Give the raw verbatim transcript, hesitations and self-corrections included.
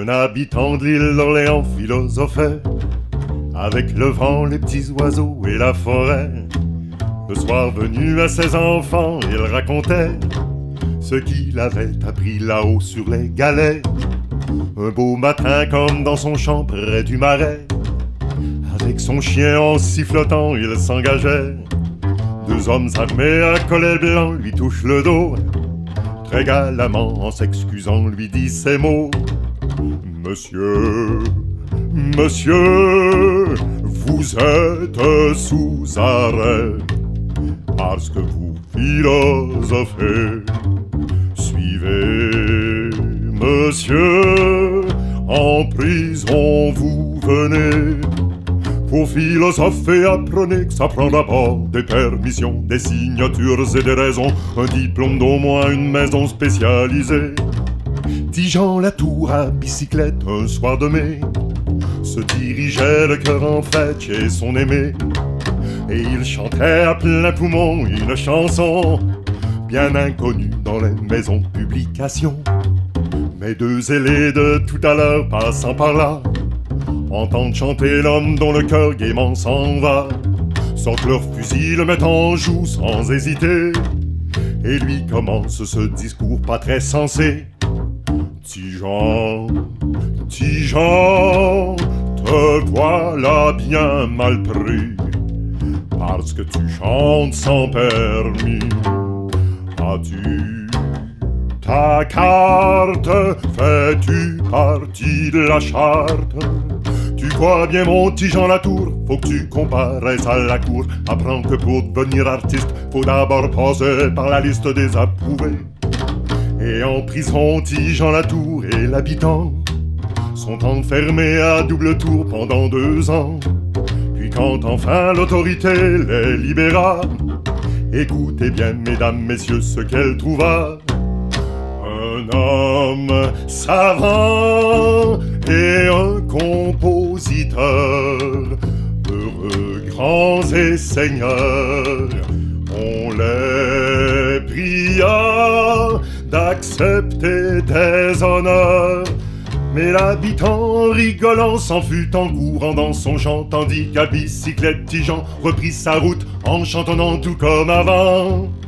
Un habitant de l'île d'Orléans philosophait avec le vent, les petits oiseaux et la forêt. Le soir venu à ses enfants, il racontait ce qu'il avait appris là-haut sur les galets. Un beau matin, comme dans son champ près du marais, avec son chien en sifflotant, il s'engageait. Deux hommes armés à collet blanc lui touchent le dos. Très galamment, en s'excusant, lui dit ces mots: Monsieur, monsieur, vous êtes sous arrêt parce que vous philosophez. Suivez, monsieur, en prison vous venez. Pour philosopher, apprenez que ça prend d'abord des permissions, des signatures et des raisons, un diplôme d'au moins une maison spécialisée. Dijon Latour à bicyclette un soir de mai se dirigeait le cœur en fête chez son aimé, et il chantait à plein poumon une chanson bien inconnue dans les maisons de publication. Mais deux zélés de tout à l'heure passant par là entendent chanter l'homme dont le cœur gaiement s'en va, sortent leur fusil, le mettent en joue sans hésiter, et lui commence ce discours pas très sensé. Tijan, Tijan, te voilà bien mal pris, parce que tu chantes sans permis. As-tu ta carte? Fais-tu partie de la charte? Tu crois bien mon Tijan Latour, faut que tu comparaisses à la cour. Apprends que pour devenir artiste, faut d'abord passer par la liste des approuvés. Et en prison, Tijan Latour et l'habitant sont enfermés à double tour pendant deux ans. Puis quand enfin l'autorité les libéra, écoutez bien mesdames, messieurs, ce qu'elle trouva: un homme savant et un compositeur, heureux grands et seigneurs. On les pria d'accepter des honneurs, mais l'habitant rigolant s'en fut en courant dans son chant, tandis qu'à bicyclette Tijan reprit sa route en chantonnant tout comme avant.